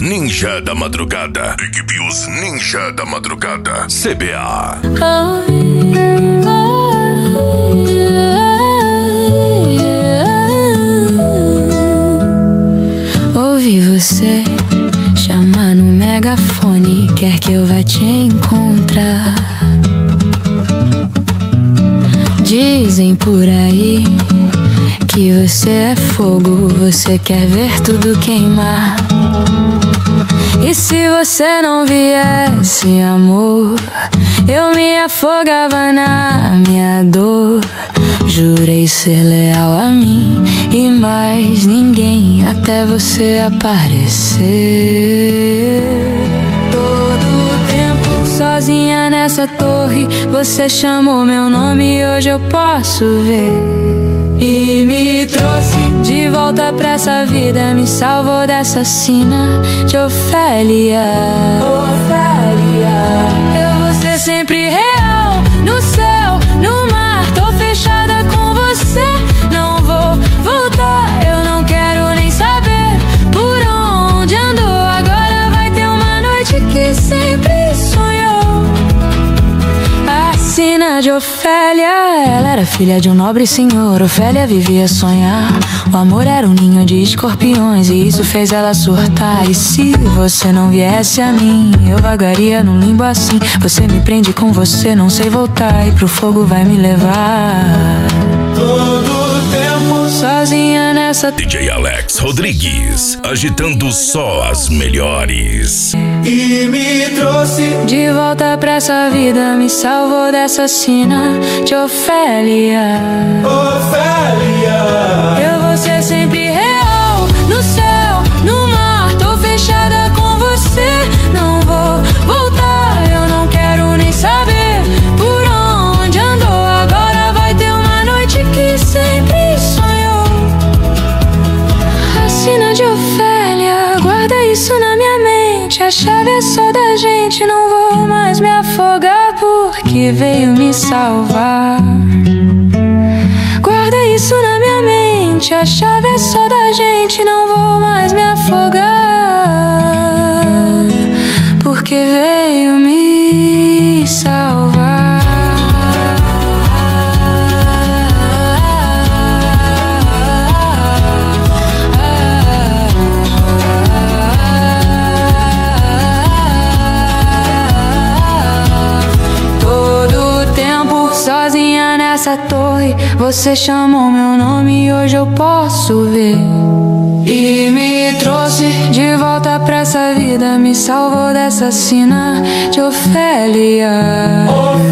Ninja da Madrugada. Equipe Os Ninja da Madrugada. CBA. Ouvi você chamar no megafone, quer que eu vá te encontrar. Dizem por aí que você é fogo, você quer ver tudo queimar. E se você não viesse, amor, eu me afogava na minha dor. Jurei ser leal a mim e mais ninguém, até você aparecer. Todo tempo sozinha nessa torre, você chamou meu nome e hoje eu posso ver. E me trouxe de volta pra essa vida, me salvou dessa sina de Ofélia. Eu vou ser sempre real, no céu, no mar, tô fechada com você, não vou voltar, eu não quero nem saber por onde andou. Agora vai ter uma noite que sempre sonhou. A sina de Ofélia, ela era filha de um nobre senhor. Ofélia vivia a sonhar, o amor era um ninho de escorpiões e isso fez ela surtar. E se você não viesse a mim, eu vagaria num limbo assim. Você me prende com você, não sei voltar, e pro fogo vai me levar. Todo tempo sozinha nessa... DJ Alex Rodrigues, agitando só as melhores. E me trouxe de volta pra essa vida, me salvou dessa sina de Ofélia. Eu vou ser sempre real, no céu, no mar, tô fechada com você, não vou voltar, eu não quero nem saber por onde andou. Agora vai ter uma noite que sempre sonhou. A sina de Ofélia, guarda isso na minha mente, a chave é só da gente, não vou mais me afogar porque veio me salvar. Guarda isso na minha mente, a chave é só da gente, não vou mais me afogar porque veio me salvar. Todo tempo sozinha nessa torre, você chamou meu nome e hoje eu posso ver. E me trouxe de volta pra essa vida, me salvou dessa sina de Ofélia.